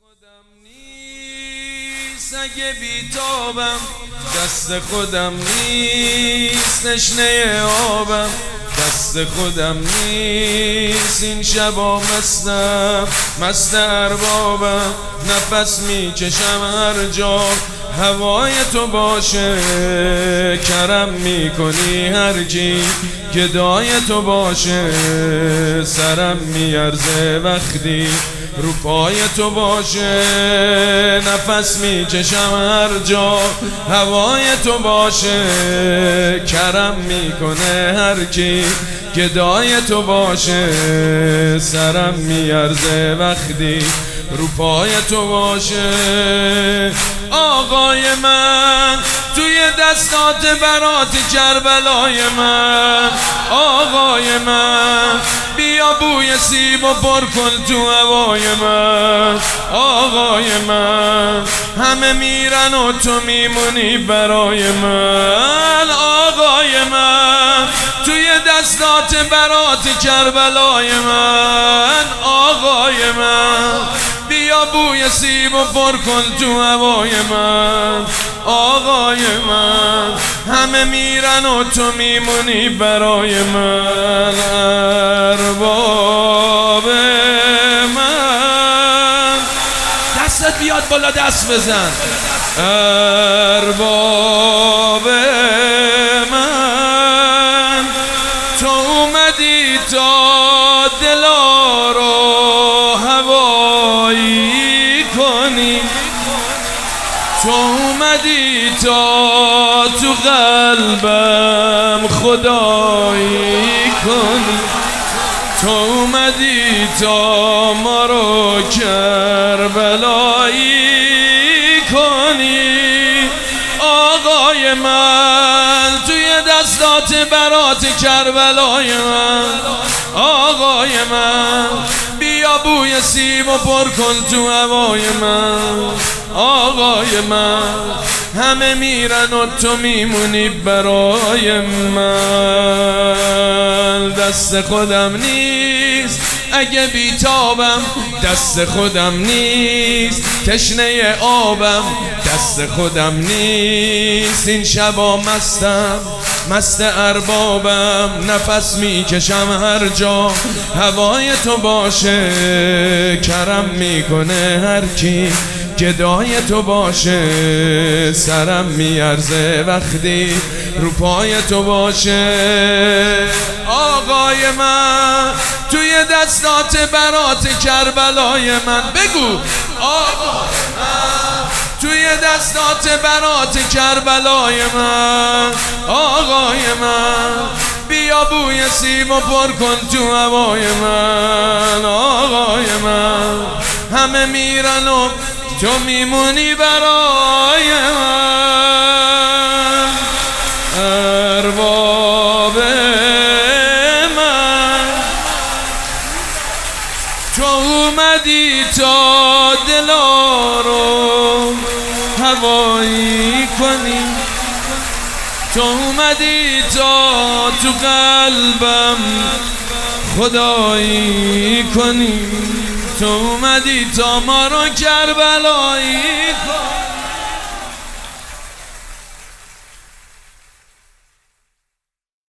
خودم نیست اگه بیتابم، دست خودم نیست تشنه آبم، دست خودم نیست این شبا مست اربابم، نفس میکشم هر جا هوای تو باشه، کرم میکنی هر کی گدای تو باشه، سرم میارزه وقتی رو پای تو باشه، نفس میکشم هر جا هوای تو باشه، کرم میکنه هر کی گدای تو باشه، سرم میارزه وقتی رو پای تو باشه. آقای من توی دستات برات کربلای من، آقای من بیا بوی سیب و پر کن تو هوای من، آقای من همه میرن و تو میمونی برای من، آقای من توی دستات برات کربلای من، آقای من بیا بوی سیب و پر کن تو هوای من، آقای من همه میرن و تو میمونی برای من، ارباب من دستت بیاد بالا دست بزن، ارباب من تو اومدی تا دلا رو هوایی کنی، تو اومدی تا تو قلبم خدایی کنی، تو اومدی تا ما رو کربلایی کنی، آقای من توی دستات برات کربلای من، آقای من بیا بوی سیب و پر کن تو هوای من، آقای من همه میرن و تو میمونی برای من، دست خودم نیست اگه بیتابم، دست خودم نیست تشنه آبم، دست خودم نیست این شبا مست اربابم، نفس میکشم هر جا هوای تو باشه، کرم میکنه هر کی گدای تو باشه، سرم میارزه وقتی رو پای تو باشه، آقای من توی دستات برات کربلای من، بگو آقای من توی دستات برات کربلای من، آقای من بیا بوی سیب و پر کن تو هوای من، آقای من همه میرن و تو میمونی برای من، ارباب من تو اومدی تا دلا رو هوایی کنی، تو اومدی تا تو قلبم خدایی کنی، تو اومدی تا ما رو کربلایی کنی.